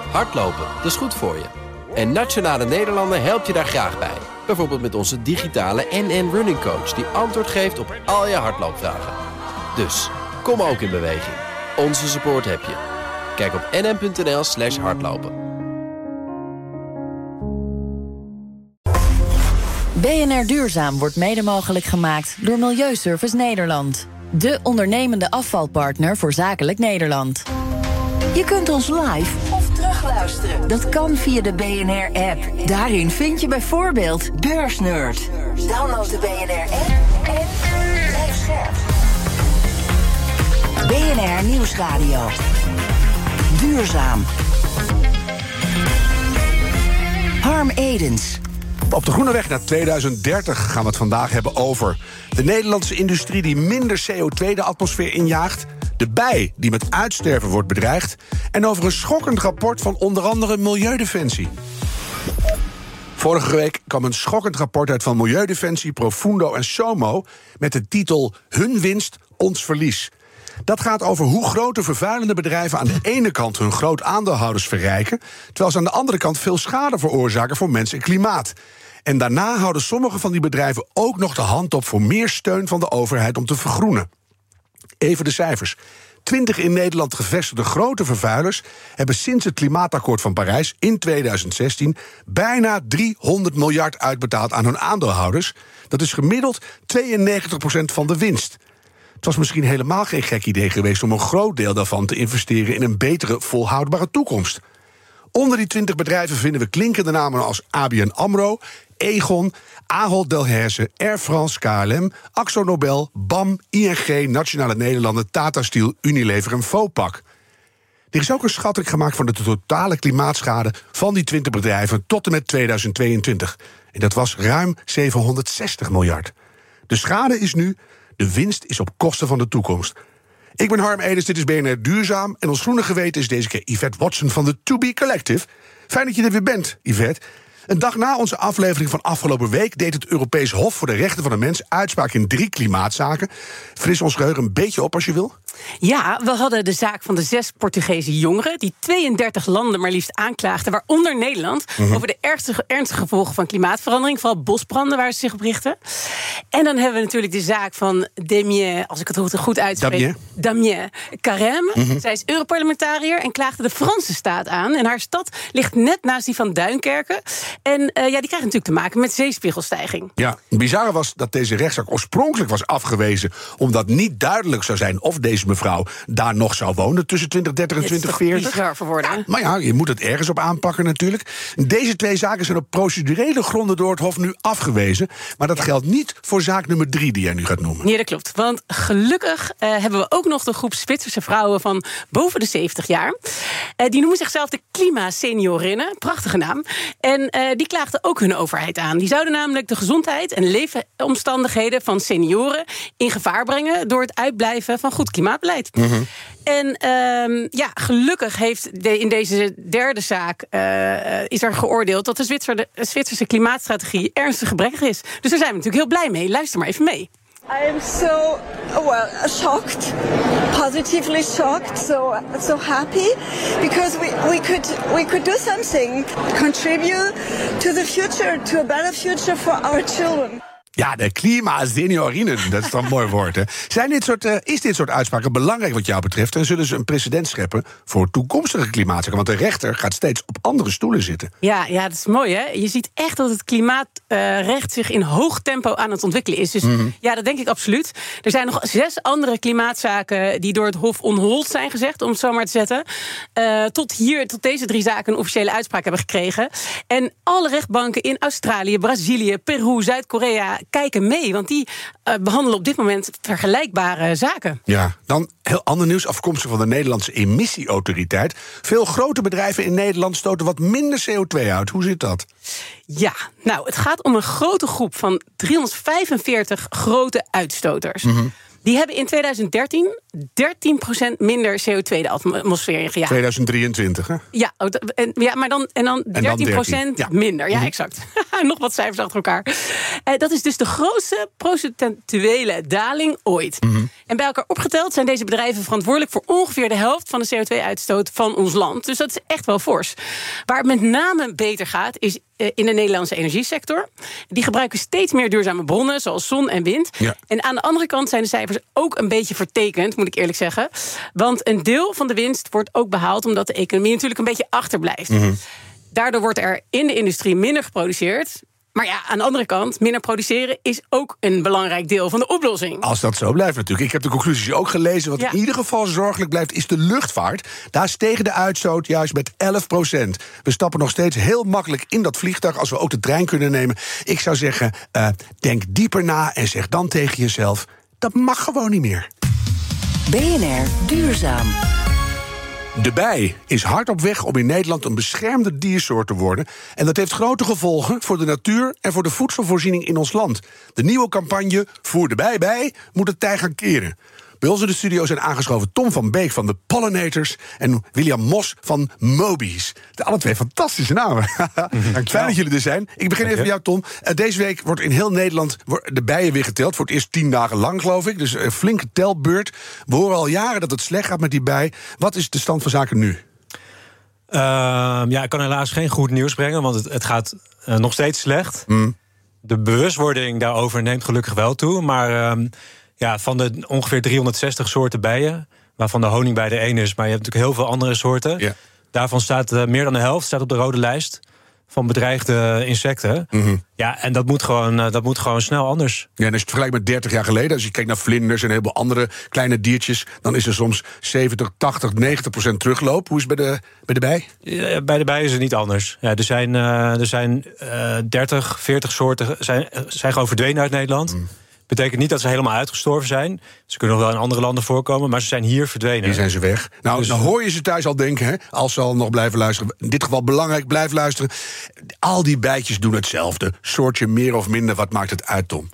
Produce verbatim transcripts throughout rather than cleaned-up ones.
Hardlopen, dat is goed voor je. En Nationale Nederlanden helpt je daar graag bij. Bijvoorbeeld met onze digitale N N Running Coach... die antwoord geeft op al je hardloopvragen. Dus, kom ook in beweging. Onze support heb je. Kijk op nn.nl slash hardlopen. B N R Duurzaam wordt mede mogelijk gemaakt door Milieuservice Nederland. De ondernemende afvalpartner voor Zakelijk Nederland. Je kunt ons live of terugluisteren. Dat kan via de B N R-app. Daarin vind je bijvoorbeeld Beursnerd. Download de B N R-app en blijf scherp. B N R Nieuwsradio. Duurzaam. Harm Edens. Op de groene weg naar tweeduizend dertig gaan we het vandaag hebben over de Nederlandse industrie die minder C O twee de atmosfeer injaagt, de bij die met uitsterven wordt bedreigd en over een schokkend rapport van onder andere Milieudefensie. Vorige week kwam een schokkend rapport uit van Milieudefensie, Profundo en Somo met de titel Hun winst, ons verlies. Dat gaat over hoe grote vervuilende bedrijven aan de ene kant hun groot aandeelhouders verrijken, terwijl ze aan de andere kant veel schade veroorzaken voor mens en klimaat. En daarna houden sommige van die bedrijven ook nog de hand op voor meer steun van de overheid om te vergroenen. Even de cijfers. Twintig in Nederland gevestigde grote vervuilers hebben sinds het klimaatakkoord van Parijs in tweeduizend zestien bijna driehonderd miljard uitbetaald aan hun aandeelhouders. Dat is gemiddeld tweeënnegentig procent van de winst. Het was misschien helemaal geen gek idee geweest om een groot deel daarvan te investeren in een betere, volhoudbare toekomst. Onder die twintig bedrijven vinden we klinkende namen als A B N AMRO, Egon, Ahold Delhaize, Air France, K L M, Akzo Nobel, B A M, I N G, Nationale Nederlanden, Tata Steel, Unilever en Vopak. Er is ook een schatting gemaakt van de totale klimaatschade van die twintig bedrijven tot en met tweeduizend tweeëntwintig. En dat was ruim zevenhonderdzestig miljard. De schade is nu, de winst is op kosten van de toekomst. Ik ben Harm Edens, dit is B N R Duurzaam. En ons groene geweten is deze keer Yvette Watson van de To Be Collective. Fijn dat je er weer bent, Yvette. Een dag na onze aflevering van afgelopen week deed het Europees Hof voor de Rechten van de Mens uitspraak in drie klimaatzaken. Fris ons geheugen een beetje op als je wil. Ja, we hadden de zaak van de zes Portugese jongeren die tweeëndertig landen maar liefst aanklaagden, waaronder Nederland, mm-hmm. over de ernstige, ernstige gevolgen van klimaatverandering, vooral bosbranden waar ze zich op richten. En dan hebben we natuurlijk de zaak van Damien, als ik het goed uitspreek, Damien, Damien Carême. Mm-hmm. Zij is Europarlementariër en klaagde de Franse staat aan. En haar stad ligt net naast die van Duinkerke. En uh, ja, die krijgt natuurlijk te maken met zeespiegelstijging. Ja, het bizarre was dat deze rechtszaak oorspronkelijk was afgewezen omdat niet duidelijk zou zijn of deze mevrouw daar nog zou wonen tussen twintig dertig en twintig veertig. Dat is bizar voor woorden. Ja, maar ja, je moet het ergens op aanpakken natuurlijk. Deze twee zaken zijn op procedurele gronden door het Hof nu afgewezen. Maar dat ja. geldt niet voor zaak nummer drie die jij nu gaat noemen. Ja, dat klopt. Want gelukkig uh, hebben we ook nog de groep Zwitserse vrouwen van boven de zeventig jaar. Uh, die noemen zichzelf de Klimaseniorinnen. Prachtige naam. En uh, die klaagden ook hun overheid aan. Die zouden namelijk de gezondheid en leefomstandigheden van senioren in gevaar brengen door het uitblijven van goed klimaatbeleid. Mm-hmm. En um, ja, gelukkig heeft de, in deze derde zaak uh, is er geoordeeld dat de, Zwitser, de Zwitserse klimaatstrategie ernstig gebrekkig is. Dus daar zijn we natuurlijk heel blij mee. Luister maar even mee. I am so, well, shocked, positively shocked, so so happy, because we, we could we could do something, contribute to the future, to a better future for our children. Ja, de klimaseniorinnen, dat is dan een mooi woord, hè. Zijn dit soort, uh, is dit soort uitspraken belangrijk wat jou betreft? En zullen ze een precedent scheppen voor toekomstige klimaatzaken? Want de rechter gaat steeds op andere stoelen zitten. Ja, ja, dat is mooi, hè. Je ziet echt dat het klimaatrecht uh, zich in hoog tempo aan het ontwikkelen is. Dus mm-hmm. ja, dat denk ik absoluut. Er zijn nog zes andere klimaatzaken die door het Hof on hold zijn gezegd, om het zo maar te zetten. Uh, tot hier, tot deze drie zaken een officiële uitspraak hebben gekregen. En alle rechtbanken in Australië, Brazilië, Peru, Zuid-Korea kijken mee, want die uh, behandelen op dit moment vergelijkbare zaken. Ja, dan heel ander nieuws afkomstig van de Nederlandse emissieautoriteit. Veel grote bedrijven in Nederland stoten wat minder C O twee uit. Hoe zit dat? Ja, nou, het gaat om een grote groep van driehonderdvijfenveertig grote uitstoters. Mm-hmm. Die hebben in tweeduizend dertien dertien procent minder C O twee de atmosfeer ingejaagd. tweeduizend drieëntwintig, hè? Ja, en, ja maar dan, en dan dertien procent ja. minder. Ja, exact. Nog wat cijfers achter elkaar. Uh, dat is dus de grootste procentuele daling ooit. Mm-hmm. En bij elkaar opgeteld zijn deze bedrijven verantwoordelijk voor ongeveer de helft van de C O twee uitstoot van ons land. Dus dat is echt wel fors. Waar het met name beter gaat, is uh, in de Nederlandse energiesector. Die gebruiken steeds meer duurzame bronnen, zoals zon en wind. Ja. En aan de andere kant zijn de cijfers ook een beetje vertekend, moet ik eerlijk zeggen. Want een deel van de winst wordt ook behaald omdat de economie natuurlijk een beetje achterblijft. Mm-hmm. Daardoor wordt er in de industrie minder geproduceerd. Maar ja, aan de andere kant, minder produceren is ook een belangrijk deel van de oplossing. Als dat zo blijft natuurlijk. Ik heb de conclusies ook gelezen. Wat ja. in ieder geval zorgelijk blijft, is de luchtvaart. Daar stegen de uitstoot juist met elf procent. We stappen nog steeds heel makkelijk in dat vliegtuig als we ook de trein kunnen nemen. Ik zou zeggen, uh, denk dieper na en zeg dan tegen jezelf, dat mag gewoon niet meer. B N R Duurzaam. De bij is hard op weg om in Nederland een beschermde diersoort te worden. En dat heeft grote gevolgen voor de natuur en voor de voedselvoorziening in ons land. De nieuwe campagne Voer de bij bij moet het tij gaan keren. Bij ons in de studio zijn aangeschoven Tom van Beek van de Pollinators en William Mos van Mobies. De alle twee fantastische namen. Fijn dat jullie er zijn. Ik begin even bij jou, Tom. Uh, deze week wordt in heel Nederland de bijen weer geteld. Voor het eerst tien dagen lang, geloof ik. Dus een flinke telbeurt. We horen al jaren dat het slecht gaat met die bij. Wat is de stand van zaken nu? Uh, ja, ik kan helaas geen goed nieuws brengen, want het, het gaat uh, nog steeds slecht. Mm. De bewustwording daarover neemt gelukkig wel toe, maar Uh, Ja, van de ongeveer driehonderdzestig soorten bijen, waarvan de honingbij de één is, maar je hebt natuurlijk heel veel andere soorten. Ja. Daarvan staat uh, meer dan de helft staat op de rode lijst van bedreigde insecten. Mm-hmm. Ja, en dat moet, gewoon, uh, dat moet gewoon snel anders. Ja, en als je het vergelijkt met dertig jaar geleden, als je kijkt naar vlinders en een heleboel andere kleine diertjes, dan is er soms zeventig, tachtig, negentig procent terugloop. Hoe is het bij de, bij de bij? Ja, bij de bij is het niet anders. Ja, er zijn, uh, er zijn uh, dertig, veertig soorten zijn, zijn gewoon verdwenen uit Nederland. Mm. Betekent niet dat ze helemaal uitgestorven zijn. Ze kunnen nog wel in andere landen voorkomen, maar ze zijn hier verdwenen. Hier zijn ze weg. Nou, dus dan hoor je ze thuis al denken, hè, als ze al nog blijven luisteren. In dit geval belangrijk, blijf luisteren. Al die bijtjes doen hetzelfde. Soortje meer of minder, wat maakt het uit, Tom?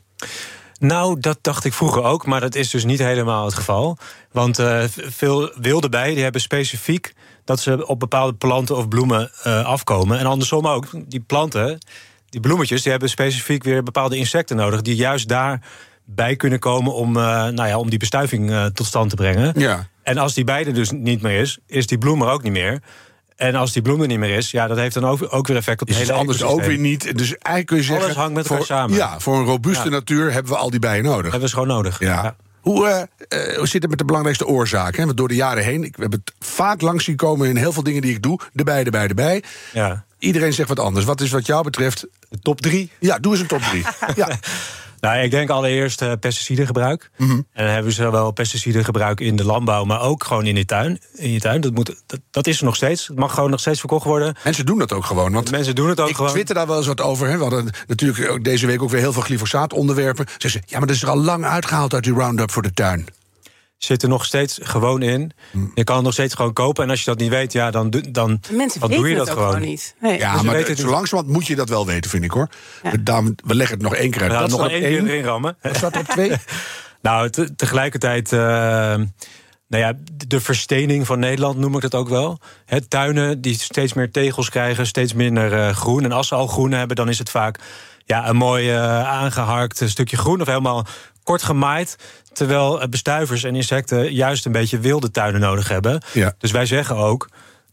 Nou, dat dacht ik vroeger ook, maar dat is dus niet helemaal het geval. Want uh, veel wilde bijen die hebben specifiek dat ze op bepaalde planten of bloemen uh, afkomen. En andersom ook, die planten, die bloemetjes, die hebben specifiek weer bepaalde insecten nodig die juist daarbij kunnen komen om, uh, nou ja, om die bestuiving uh, tot stand te brengen. Ja. En als die bij er dus niet meer is, is die bloem er ook niet meer. En als die bloem er niet meer is, ja, dat heeft dan ook, ook weer effect op het hele anders ook weer niet. Dus eigenlijk kun je zeggen, alles hangt met elkaar voor, samen. Ja, voor een robuuste ja. natuur hebben we al die bijen nodig. Hebben we ze gewoon nodig. Ja. Ja. Hoe, uh, uh, hoe zit het met de belangrijkste oorzaken? Want door de jaren heen, ik heb het vaak langs zien komen in heel veel dingen die ik doe. Erbij, erbij, erbij. Ja. Iedereen zegt wat anders. Wat is wat jou betreft de top drie? Ja, doe eens een top drie. Ja. Nou, ik denk allereerst uh, pesticidengebruik. Mm-hmm. En dan hebben ze wel pesticidengebruik in de landbouw, maar ook gewoon in de tuin. In je tuin. Dat, moet, dat, dat is er nog steeds. Het mag gewoon nog steeds verkocht worden. Mensen doen dat ook gewoon. Want Mensen doen het ook ik gewoon. Ik twitter daar wel eens wat over. Hè. We hadden natuurlijk deze week ook weer heel veel glyfosaat onderwerpen. Ze zeggen, ja, maar dat is er al lang uitgehaald uit die Roundup voor de tuin. Zit er nog steeds gewoon in. Je kan het nog steeds gewoon kopen. En als je dat niet weet, ja, dan, dan, Mensen dan doe je dat het gewoon. gewoon niet. Nee. Ja, dus maar het zo langzamerhand moet je dat wel weten, vind ik, hoor. Ja. We, we leggen het nog één keer uit. Ja, dat nog één keer erin rammen. Wat staat er op twee? Nou, te, tegelijkertijd Uh, nou ja, de verstening van Nederland noem ik dat ook wel. He, tuinen die steeds meer tegels krijgen, steeds minder uh, groen. En als ze al groen hebben, dan is het vaak ja, een mooi uh, aangeharkt stukje groen of helemaal kort gemaaid. Terwijl bestuivers en insecten juist een beetje wilde tuinen nodig hebben. Ja. Dus wij zeggen ook,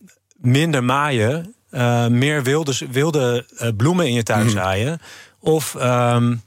minder maaien, uh, meer wilde, wilde uh, bloemen in je tuin mm. zaaien. Of Um,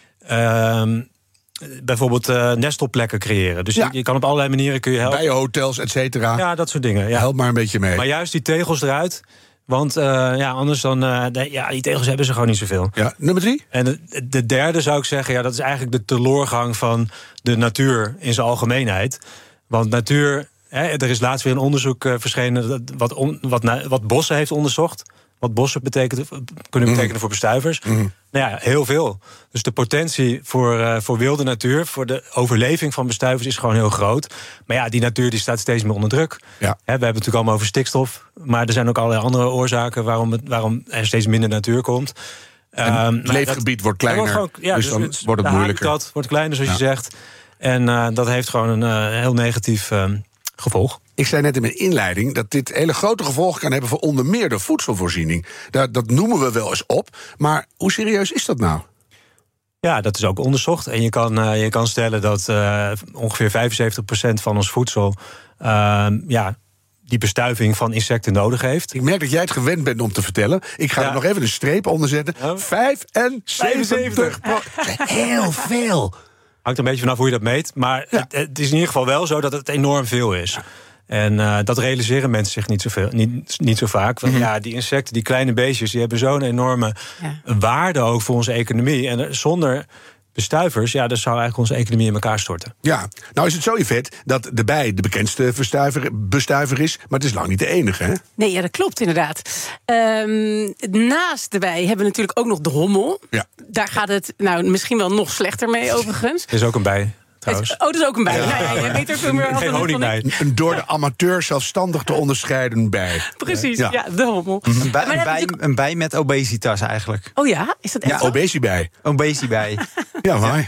um, bijvoorbeeld uh, nestelplekken creëren. Dus ja. je, je kan op allerlei manieren kun je helpen. Bijenhotels, et cetera. Ja, dat soort dingen. Ja. Help maar een beetje mee. Maar juist die tegels eruit. Want uh, ja, anders dan, uh, de, ja, die tegels hebben ze gewoon niet zoveel. Ja, nummer drie? En de, de derde zou ik zeggen, ja, dat is eigenlijk de teloorgang van de natuur in zijn algemeenheid. Want natuur, hè, er is laatst weer een onderzoek uh, verschenen wat, on, wat, wat bossen heeft onderzocht. Wat bossen betekent, kunnen betekenen mm. voor bestuivers. Mm. Nou ja, heel veel. Dus de potentie voor, uh, voor wilde natuur, voor de overleving van bestuivers is gewoon heel groot. Maar ja, die natuur die staat steeds meer onder druk. Ja. He, we hebben het natuurlijk allemaal over stikstof. Maar er zijn ook allerlei andere oorzaken waarom, het, waarom er steeds minder natuur komt. Um, het leefgebied dat, wordt kleiner, wordt gewoon, ja, dus, dus dan het, wordt het moeilijker. Het wordt kleiner, zoals ja. je zegt. En uh, dat heeft gewoon een uh, heel negatief uh, gevolg. Ik zei net in mijn inleiding dat dit hele grote gevolgen kan hebben voor onder meer de voedselvoorziening. Dat, dat noemen we wel eens op. Maar hoe serieus is dat nou? Ja, dat is ook onderzocht. En je kan, uh, je kan stellen dat uh, ongeveer vijfenzeventig procent van ons voedsel Uh, ja, die bestuiving van insecten nodig heeft. Ik merk dat jij het gewend bent om te vertellen. Ik ga ja. er nog even een streep onder zetten. Oh. vijfenzeventig procent. Heel veel. Hangt een beetje vanaf hoe je dat meet. Maar ja. het, het is in ieder geval wel zo dat het enorm veel is. Ja. En uh, dat realiseren mensen zich niet, zoveel, niet, niet zo vaak. Want mm-hmm. ja, die insecten, die kleine beestjes, die hebben zo'n enorme ja. waarde ook voor onze economie. En zonder bestuivers, ja, dan zou eigenlijk onze economie in elkaar storten. Ja, nou is het zo, Yvette, dat de bij de bekendste bestuiver, bestuiver is, maar het is lang niet de enige, hè? Nee, ja, dat klopt inderdaad. Um, naast de bij hebben we natuurlijk ook nog de hommel. Ja. Daar gaat het nou misschien wel nog slechter mee, overigens. Er is ook een bij. Trouwens. Oh, dat is ook een bij. Ja, ja, ja, je weet er veel meer Geen honing bij. Een door de amateur zelfstandig te onderscheiden bij. Precies, ja, ja de hommel. Een bij, een, bij, een bij met obesitas eigenlijk. Oh ja, is dat echt ja, obesibij. Obesibij. Ja, maar.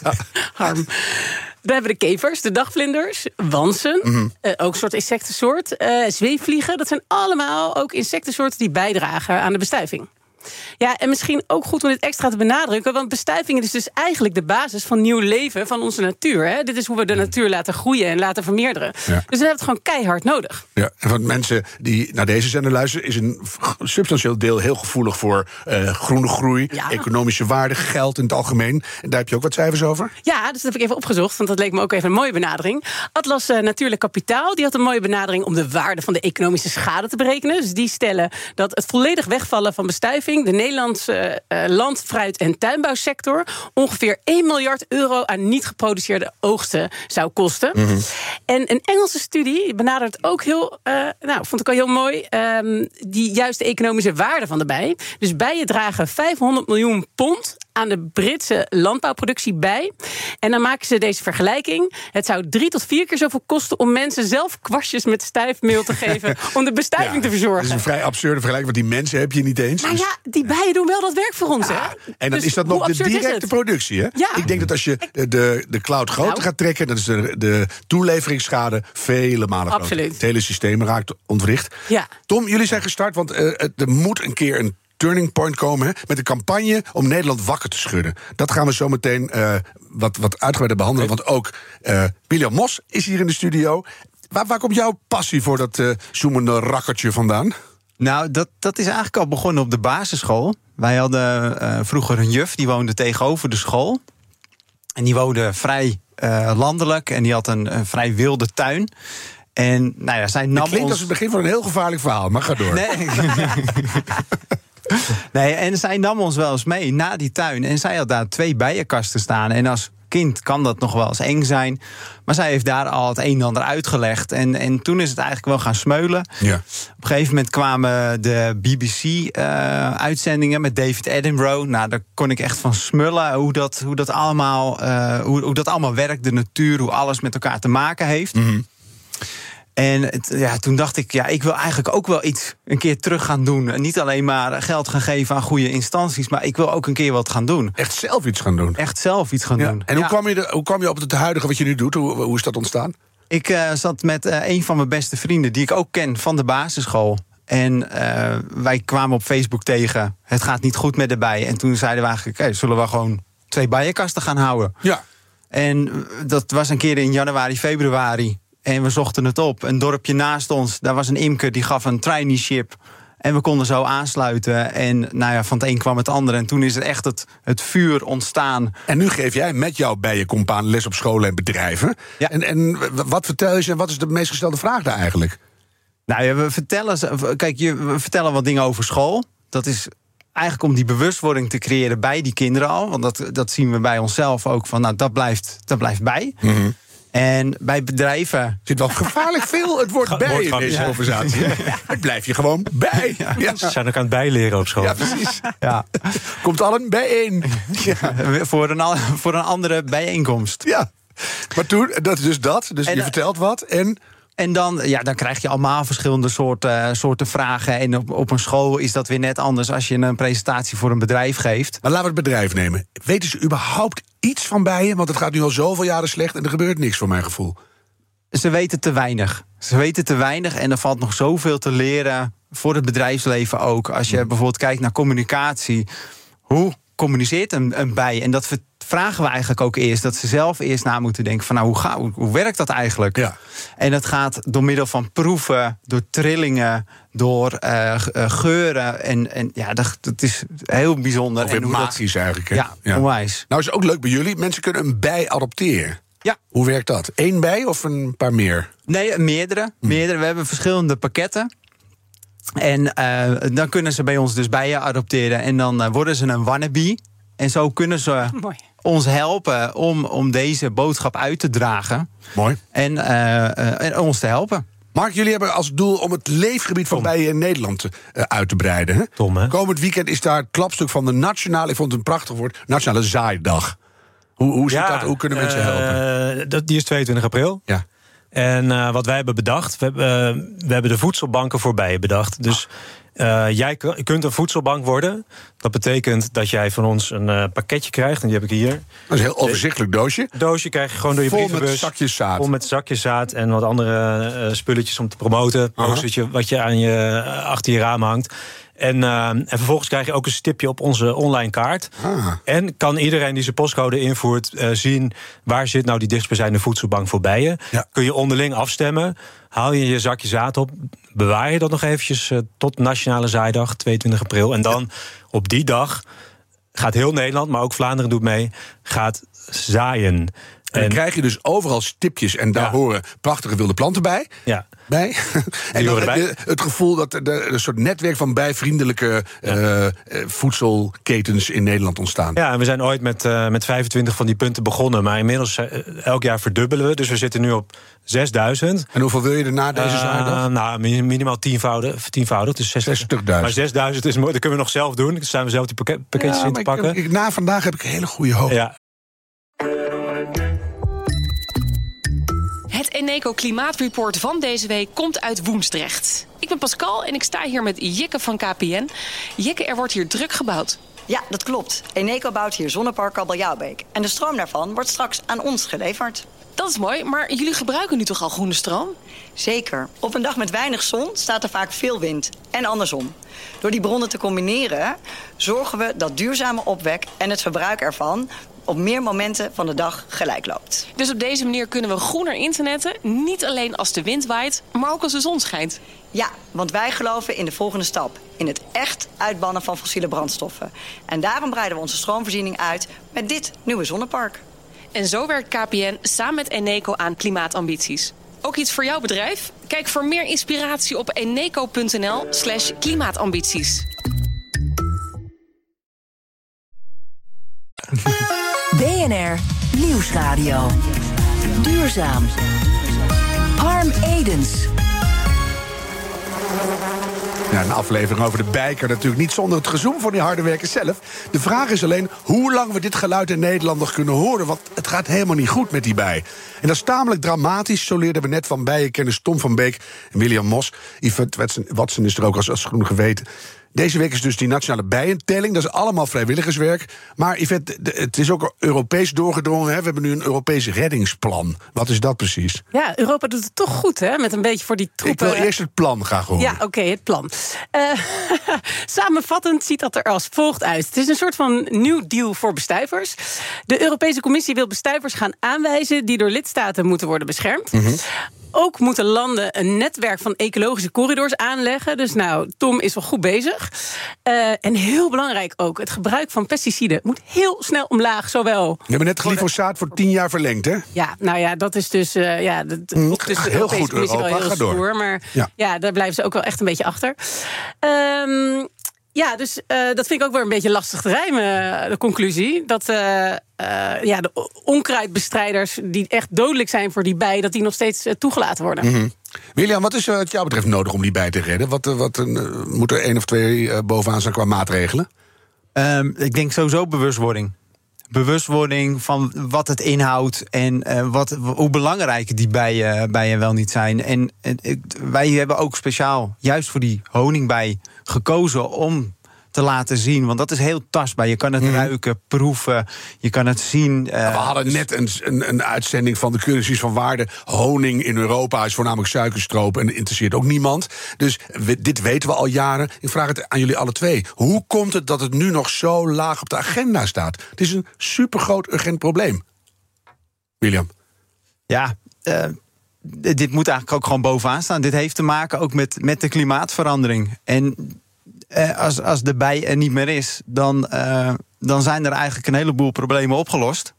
Harm. Dan hebben we de kevers, de dagvlinders, wansen, mm-hmm. uh, ook een soort insectensoort. Uh, zweefvliegen, dat zijn allemaal ook insectensoorten die bijdragen aan de bestuiving. Ja, en misschien ook goed om dit extra te benadrukken, want bestuiving is dus eigenlijk de basis van nieuw leven van onze natuur. Hè? Dit is hoe we de natuur laten groeien en laten vermeerderen. Ja. Dus we hebben het gewoon keihard nodig. Ja, en van mensen die naar deze zender luisteren, is een substantieel deel heel gevoelig voor uh, groene groei, ja. economische waarde, geld in het algemeen. En daar heb je ook wat cijfers over? Ja, dus dat heb ik even opgezocht, want dat leek me ook even een mooie benadering. Atlas uh, Natuurlijk Kapitaal, die had een mooie benadering om de waarde van de economische schade te berekenen. Dus die stellen dat het volledig wegvallen van bestuiving de Nederlandse uh, land-, fruit- en tuinbouwsector ongeveer één miljard euro aan niet geproduceerde oogsten zou kosten. Mm-hmm. En een Engelse studie benadert ook heel, uh, nou, vond ik al heel mooi, um, die juist de economische waarde van de bij. Dus bijen dragen vijfhonderd miljoen pond aan de Britse landbouwproductie bij. En dan maken ze deze vergelijking. Het zou drie tot vier keer zoveel kosten om mensen zelf kwastjes met stijfmeel te geven om de bestuiving ja, te verzorgen. Dat is een vrij absurde vergelijking, want die mensen heb je niet eens. Maar dus ja, die bijen doen wel dat werk voor ons, ja, hè? En dan dus is dat nog de directe productie, hè? Ja. Ik denk dat als je de, de cloud groter nou. gaat trekken, dan is de, de toeleveringsschade vele malen groter. Absoluut. Het hele systeem raakt ontwricht. Ja. Tom, jullie zijn gestart, want uh, er moet een keer een turning point komen, hè, met een campagne om Nederland wakker te schudden. Dat gaan we zo meteen uh, wat, wat uitgebreider behandelen. Want ook uh, William Mos is hier in de studio. Waar, waar komt jouw passie voor dat uh, zoemende rakkertje vandaan? Nou, dat, dat is eigenlijk al begonnen op de basisschool. Wij hadden uh, vroeger een juf, die woonde tegenover de school. En die woonde vrij uh, landelijk en die had een, een vrij wilde tuin. En nou ja, zij nam het klinkt ons... als het begin van een heel gevaarlijk verhaal, maar ga door. Nee. Nee, en zij nam ons wel eens mee naar die tuin. En zij had daar twee bijenkasten staan. En als kind kan dat nog wel eens eng zijn. Maar zij heeft daar al het een en ander uitgelegd. En, en toen is het eigenlijk wel gaan smeulen. Ja. Op een gegeven moment kwamen de B B C-uitzendingen uh, met David Attenborough. Nou, daar kon ik echt van smullen. Hoe dat, hoe dat, allemaal, uh, hoe, hoe dat allemaal werkt, de natuur, hoe alles met elkaar te maken heeft. Mm-hmm. En het, ja, toen dacht ik, ja, ik wil eigenlijk ook wel iets een keer terug gaan doen. En niet alleen maar geld gaan geven aan goede instanties, maar ik wil ook een keer wat gaan doen. Echt zelf iets gaan doen? Echt zelf iets gaan ja. doen. En hoe, ja. kwam je de, hoe kwam je op het huidige wat je nu doet? Hoe, hoe is dat ontstaan? Ik uh, zat met uh, een van mijn beste vrienden, die ik ook ken van de basisschool. En uh, wij kwamen op Facebook tegen, het gaat niet goed met de bijen. En toen zeiden we eigenlijk, hey, zullen we gewoon twee bijenkasten gaan houden? Ja. En dat was een keer in januari, februari. En we zochten het op. Een dorpje naast ons, daar was een imker, die gaf een traineeship. En we konden zo aansluiten. En nou ja, van het een kwam het ander. En toen is er echt het, het vuur ontstaan. En nu geef jij met jouw bijencompaan les op scholen en bedrijven. Ja. En, en wat vertel je en wat is de meest gestelde vraag daar eigenlijk? Nou ja, we vertellen, kijk, we vertellen wat dingen over school. Dat is eigenlijk om die bewustwording te creëren bij die kinderen al. Want dat, dat zien we bij onszelf ook. Van, nou, dat blijft, dat blijft bij. Mm-hmm. En bij bedrijven... Er zit wel gevaarlijk veel het woord bij in deze ja. conversatie. Ja. Het blijf je gewoon bij. Ja. Ja. Ze zijn ook aan het bijleren op school. Ja, precies. Ja. Komt allen bijeen. Ja. Voor, een, voor een andere bijeenkomst. Ja. Maar toen, dat is dus dat. Dus en, je vertelt wat en... En dan, ja, dan krijg je allemaal verschillende soorten, soorten vragen. En op, op een school is dat weer net anders als je een presentatie voor een bedrijf geeft. Maar laten we het bedrijf nemen. Weten ze überhaupt iets van bijen? Want het gaat nu al zoveel jaren slecht en er gebeurt niks voor mijn gevoel. Ze weten te weinig. Ze weten te weinig en er valt nog zoveel te leren voor het bedrijfsleven ook. Als je bijvoorbeeld kijkt naar communicatie. Hoe communiceert een, een bij? En dat vragen we eigenlijk ook eerst. Dat ze zelf eerst na moeten denken van nou, hoe, ga, hoe, hoe werkt dat eigenlijk? Ja. En dat gaat door middel van proeven, door trillingen, door uh, geuren. En, en ja, dat, dat is heel bijzonder. Of in magisch eigenlijk. Hè? Ja, ja, onwijs. Nou is het ook leuk bij jullie. Mensen kunnen een bij adopteren. Ja. Hoe werkt dat? Eén bij of een paar meer? Nee, meerdere. Hm. meerdere. We hebben verschillende pakketten. En uh, dan kunnen ze bij ons dus bijen adopteren. En dan uh, worden ze een wannabe. En zo kunnen ze Mooi. ons helpen om, om deze boodschap uit te dragen. Mooi. En, uh, uh, en ons te helpen. Mark, jullie hebben als doel om het leefgebied van Tom. bijen in Nederland uh, uit te breiden. Hè? Tom, hè? Komend weekend is daar het klapstuk van de nationale, ik vond het een prachtig woord, Nationale Zaaidag. Hoe, hoe zit ja, dat? Hoe kunnen mensen uh, helpen? Dat, die is tweeëntwintig april. Ja. En uh, wat wij hebben bedacht, we, uh, we hebben de voedselbanken voor bijen bedacht. Dus uh, jij k- kunt een voedselbank worden. Dat betekent dat jij van ons een uh, pakketje krijgt. En die heb ik hier. Dat is een heel overzichtelijk doosje. Doosje krijg je gewoon door je vol brievenbus. Vol met zakjes zaad. Vol met zakjes zaad en wat andere uh, spulletjes om te promoten. Postertje wat je aan je uh, achter je raam hangt. En, uh, en vervolgens krijg je ook een stipje op onze online kaart. Ah. En kan iedereen die zijn postcode invoert uh, zien waar zit nou die dichtstbijzijnde voedselbank voor bijen. Ja. Kun je onderling afstemmen. Haal je je zakje zaad op. Bewaar je dat nog eventjes uh, tot Nationale Zaaidag, tweeëntwintig april. En dan op die dag gaat heel Nederland, maar ook Vlaanderen doet mee, gaat zaaien. En dan en krijg je dus overal stipjes en daar ja. horen prachtige wilde planten bij. Ja. bij. En dan heb je het gevoel dat er een soort netwerk van bijvriendelijke ja. uh, voedselketens in Nederland ontstaan. Ja, en we zijn ooit met, uh, met vijfentwintig van die punten begonnen. Maar inmiddels uh, elk jaar verdubbelen we. Dus we zitten nu op zesduizend. En hoeveel wil je er na deze uh, zaterdag? Nou, minimaal tienvoudig. tienvoudig dus zestigduizend. Maar zesduizend is mooi. Dat kunnen we nog zelf doen. Dan staan we zelf die pakket, pakketjes ja, in te pakken. Ik, ik, na vandaag heb ik een hele goede hoop. Ja. Het Eneco Klimaatreport van deze week komt uit Woensdrecht. Ik ben Pascal en ik sta hier met Jikke van K P N. Jikke, er wordt hier druk gebouwd. Ja, dat klopt. Eneco bouwt hier zonnepark Kabeljauwbeek. En de stroom daarvan wordt straks aan ons geleverd. Dat is mooi, maar jullie gebruiken nu toch al groene stroom? Zeker. Op een dag met weinig zon staat er vaak veel wind. En andersom. Door die bronnen te combineren zorgen we dat duurzame opwek en het verbruik ervan op meer momenten van de dag gelijk loopt. Dus op deze manier kunnen we groener internetten, niet alleen als de wind waait, maar ook als de zon schijnt. Ja, want wij geloven in de volgende stap. In het echt uitbannen van fossiele brandstoffen. En daarom breiden we onze stroomvoorziening uit met dit nieuwe zonnepark. En zo werkt K P N samen met Eneco aan klimaatambities. Ook iets voor jouw bedrijf? Kijk voor meer inspiratie op eneco.nl slash klimaatambities. B N R Nieuwsradio. Duurzaam. Harm Edens. Ja, een aflevering over de bijker natuurlijk niet zonder het gezoem van die harde werkers zelf. De vraag is alleen hoe lang we dit geluid in Nederland nog kunnen horen, want het gaat helemaal niet goed met die bij. En dat is tamelijk dramatisch, zo leerden we net van bijenkenners Tom van Beek en William Mos. Yvette Watson is er ook als, als groen geweten. Deze week is dus die nationale bijentelling. Dat is allemaal vrijwilligerswerk. Maar Yvette, het is ook Europees doorgedrongen. Hè? We hebben nu een Europees reddingsplan. Wat is dat precies? Ja, Europa doet het toch goed, hè? Met een beetje voor die troepen. Ik wil eerst het plan graag horen. Ja, oké, okay, het plan. Uh, samenvattend ziet dat er als volgt uit. Het is een soort van nieuw deal voor bestuivers. De Europese Commissie wil bestuivers gaan aanwijzen die door lidstaten moeten worden beschermd. Mm-hmm. Ook moeten landen een netwerk van ecologische corridors aanleggen. Dus nou, Tom is wel goed bezig. Uh, en heel belangrijk ook, het gebruik van pesticiden moet heel snel omlaag. Zowel we hebben net glyfosaat voor tien jaar verlengd, hè? Ja, nou ja, dat is dus... Uh, ja, dat, mm, dus de heel Europese goed, Commissie Europa, wel heel ga stoer. door. Maar ja. ja, daar blijven ze ook wel echt een beetje achter. Um, Ja, dus uh, dat vind ik ook weer een beetje lastig te rijmen, de conclusie. Dat uh, uh, ja, de onkruidbestrijders die echt dodelijk zijn voor die bij, dat die nog steeds uh, toegelaten worden. Mm-hmm. William, wat is uh, wat jou betreft nodig om die bij te redden? Wat, uh, wat uh, moet er één of twee uh, bovenaan staan qua maatregelen? Um, ik denk sowieso bewustwording. bewustwording van wat het inhoudt en uh, wat, hoe belangrijk die bijen, bijen wel niet zijn. En uh, wij hebben ook speciaal juist voor die honingbij gekozen om te laten zien, want dat is heel tastbaar. Je kan het mm. ruiken, proeven, je kan het zien. Uh, We hadden net een, een, een uitzending van de Currencies van Waarde. Honing in Europa is voornamelijk suikerstroop en interesseert ook niemand. Dus we, dit weten we al jaren. Ik vraag het aan jullie alle twee. Hoe komt het dat het nu nog zo laag op de agenda staat? Het is een supergroot urgent probleem. William? Ja, uh, dit moet eigenlijk ook gewoon bovenaan staan. Dit heeft te maken ook met, met de klimaatverandering. En Uh, als, als de bij er niet meer is, dan, uh, dan zijn er eigenlijk een heleboel problemen opgelost.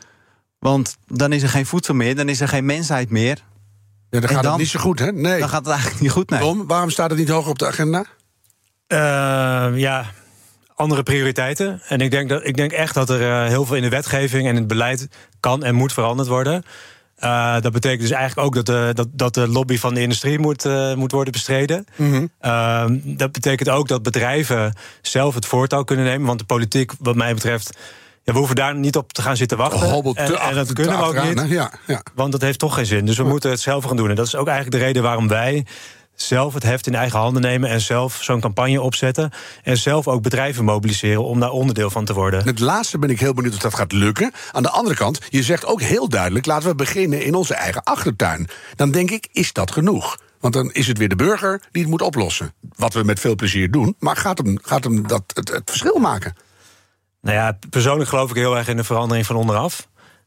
Want dan is er geen voedsel meer, dan is er geen mensheid meer. Ja, dan gaat dan, het niet zo goed, hè? Nee. Dan gaat het eigenlijk niet goed, nee. Tom, waarom staat het niet hoger op de agenda? Uh, ja, andere prioriteiten. En ik denk, dat, ik denk echt dat er uh, heel veel in de wetgeving en in het beleid kan en moet veranderd worden. Uh, dat betekent dus eigenlijk ook dat de, dat, dat de lobby van de industrie moet, uh, moet worden bestreden. Mm-hmm. Uh, dat betekent ook dat bedrijven zelf het voortouw kunnen nemen. Want de politiek, wat mij betreft, ja, we hoeven daar niet op te gaan zitten wachten. Hobbelt te en, en dat kunnen we ook niet, ja, ja. Want dat heeft toch geen zin. Dus we ja. moeten het zelf gaan doen. En dat is ook eigenlijk de reden waarom wij zelf het heft in eigen handen nemen en zelf zo'n campagne opzetten en zelf ook bedrijven mobiliseren om daar onderdeel van te worden. Het laatste ben ik heel benieuwd of dat gaat lukken. Aan de andere kant, je zegt ook heel duidelijk, laten we beginnen in onze eigen achtertuin. Dan denk ik, is dat genoeg? Want dan is het weer de burger die het moet oplossen. Wat we met veel plezier doen, maar gaat hem, gaat hem dat het, het verschil maken? Nou ja, persoonlijk geloof ik heel erg in de verandering van onderaf.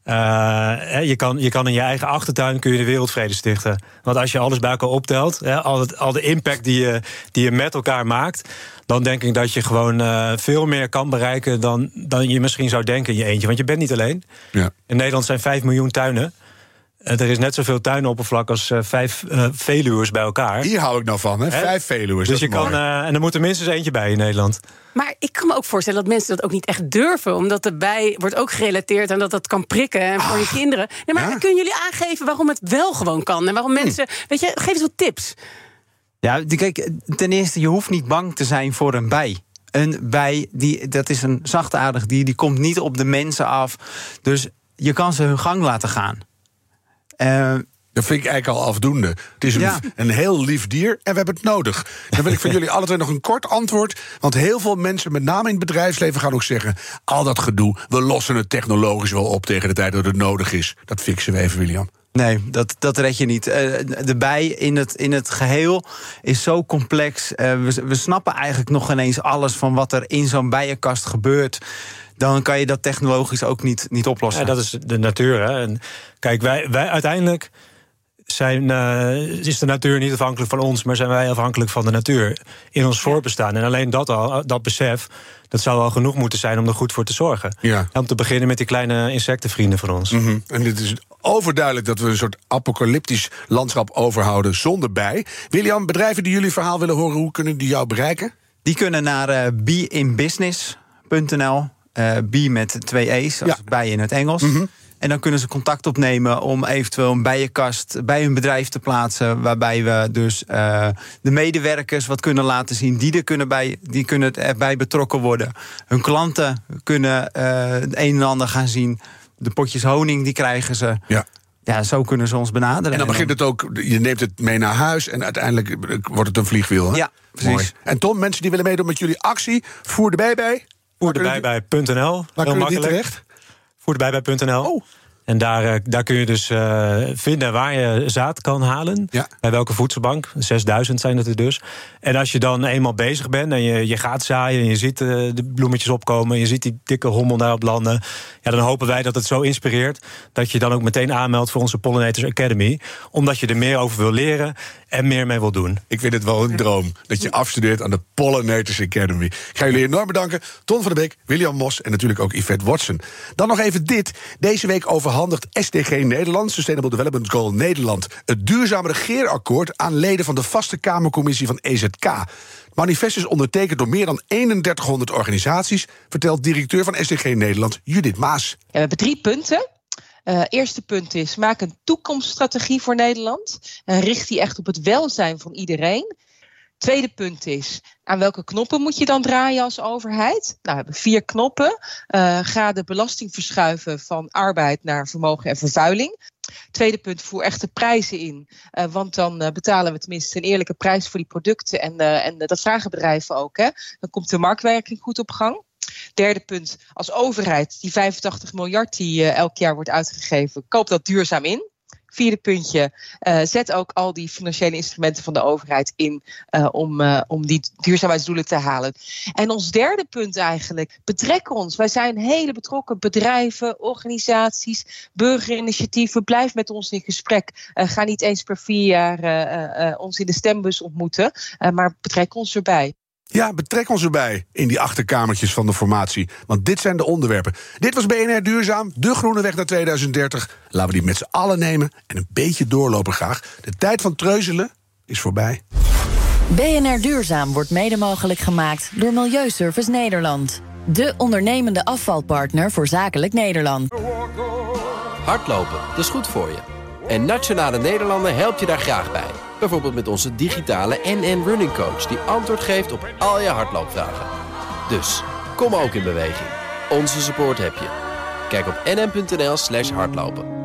Uh, je, kan, je kan in je eigen achtertuin kun je de wereldvrede stichten. Want als je alles bij elkaar optelt, hè, al, het, al de impact die je, die je met elkaar maakt, dan denk ik dat je gewoon uh, veel meer kan bereiken dan, dan je misschien zou denken in je eentje. Want je bent niet alleen. Ja. In Nederland zijn vijf miljoen tuinen. Er is net zoveel tuinoppervlak als uh, vijf uh, Veluwers bij elkaar. Hier hou ik nou van, hè? hè? Vijf Veluwers. Dus je kan, uh, en er moet er minstens eentje bij in Nederland. Maar ik kan me ook voorstellen dat mensen dat ook niet echt durven. Omdat erbij wordt ook gerelateerd aan dat dat kan prikken en voor Ach, je kinderen. Nee, maar ja? kunnen jullie aangeven waarom het wel gewoon kan? En waarom mensen... Hm. Weet je, geef eens wat tips. Ja, kijk, ten eerste, je hoeft niet bang te zijn voor een bij. Een bij, die, dat is een zachtaardig dier, die komt niet op de mensen af. Dus je kan ze hun gang laten gaan. Uh, Dat vind ik eigenlijk al afdoende. Het is een, ja. een heel lief dier en we hebben het nodig. Dan wil ik van jullie alle twee nog een kort antwoord. Want heel veel mensen, met name in het bedrijfsleven, gaan ook zeggen, al dat gedoe, we lossen het technologisch wel op tegen de tijd dat het nodig is. Dat fixen we even, William. Nee, dat, dat red je niet. Uh, de bij in het, in het geheel is zo complex. Uh, we, we snappen eigenlijk nog ineens alles van wat er in zo'n bijenkast gebeurt. Dan kan je dat technologisch ook niet, niet oplossen. Ja, dat is de natuur. Hè. En kijk, wij, wij uiteindelijk zijn, uh, is de natuur niet afhankelijk van ons, maar zijn wij afhankelijk van de natuur in ons voorbestaan. En alleen dat al, dat besef, dat zou al genoeg moeten zijn om er goed voor te zorgen. Ja. Om te beginnen met die kleine insectenvrienden van ons. Mm-hmm. En dit is overduidelijk dat we een soort apocalyptisch landschap overhouden zonder bij. William, bedrijven die jullie verhaal willen horen, hoe kunnen die jou bereiken? Die kunnen naar uh, be in business punt n l. Uh, B met twee E's, als ja. bij in het Engels. Mm-hmm. En dan kunnen ze contact opnemen om eventueel een bijenkast bij hun bedrijf te plaatsen, waarbij we dus uh, de medewerkers wat kunnen laten zien, die er kunnen bij, die kunnen erbij betrokken worden. Hun klanten kunnen uh, het een en ander gaan zien. De potjes honing, die krijgen ze. Ja. Ja, zo kunnen ze ons benaderen. En dan begint het ook, je neemt het mee naar huis en uiteindelijk wordt het een vliegwiel. Hè? Ja, precies. Mooi. En Tom, mensen die willen meedoen met jullie actie, voer de bij bij. Voer de bij bij punt n l. Waar kun je die terecht? voer de bij bij punt n l. Oh. En daar, daar kun je dus uh, vinden waar je zaad kan halen. Ja. Bij welke voedselbank. zesduizend zijn het er dus. En als je dan eenmaal bezig bent en je, je gaat zaaien en je ziet uh, de bloemetjes opkomen, je ziet die dikke hommel daarop landen, ja, dan hopen wij dat het zo inspireert dat je dan ook meteen aanmeldt voor onze Pollinators Academy. Omdat je er meer over wil leren en meer mee wil doen. Ik vind het wel een droom dat je afstudeert aan de Pollinators Academy. Ik ga jullie enorm bedanken. Ton van der Beek, William Mos en natuurlijk ook Yvette Watson. Dan nog even dit. Deze week overhandigt S D G Nederland, Sustainable Development Goal Nederland, het duurzame regeerakkoord aan leden van de vaste Kamercommissie van E Z K. Het manifest is ondertekend door meer dan eenendertighonderd organisaties, vertelt directeur van S D G Nederland Judith Maas. Ja, we hebben drie punten. Uh, eerste punt is, maak een toekomststrategie voor Nederland. En richt die echt op het welzijn van iedereen. Tweede punt is, aan welke knoppen moet je dan draaien als overheid? Nou, we hebben vier knoppen. Uh, ga de belasting verschuiven van arbeid naar vermogen en vervuiling. Tweede punt, voer echte prijzen in. Uh, want dan uh, betalen we tenminste een eerlijke prijs voor die producten. En, uh, en uh, dat vragen bedrijven ook. Hè? Dan komt de marktwerking goed op gang. Derde punt, als overheid, die vijfentachtig miljard die uh, elk jaar wordt uitgegeven, koop dat duurzaam in. Vierde puntje, uh, zet ook al die financiële instrumenten van de overheid in uh, om, uh, om die duurzaamheidsdoelen te halen. En ons derde punt eigenlijk, betrek ons. Wij zijn hele betrokken bedrijven, organisaties, burgerinitiatieven. Blijf met ons in gesprek. Uh, ga niet eens per vier jaar uh, uh, ons in de stembus ontmoeten, uh, maar betrek ons erbij. Ja, betrek ons erbij in die achterkamertjes van de formatie. Want dit zijn de onderwerpen. Dit was B N R Duurzaam, de groene weg naar tweeduizend dertig. Laten we die met z'n allen nemen en een beetje doorlopen graag. De tijd van treuzelen is voorbij. B N R Duurzaam wordt mede mogelijk gemaakt door Milieuservice Nederland. De ondernemende afvalpartner voor Zakelijk Nederland. Hardlopen, dat is goed voor je. En Nationale Nederlanden helpt je daar graag bij. Bijvoorbeeld met onze digitale N N Running Coach, die antwoord geeft op al je hardloopvragen. Dus, kom ook in beweging. Onze support heb je. Kijk op nn punt n l slash hardlopen.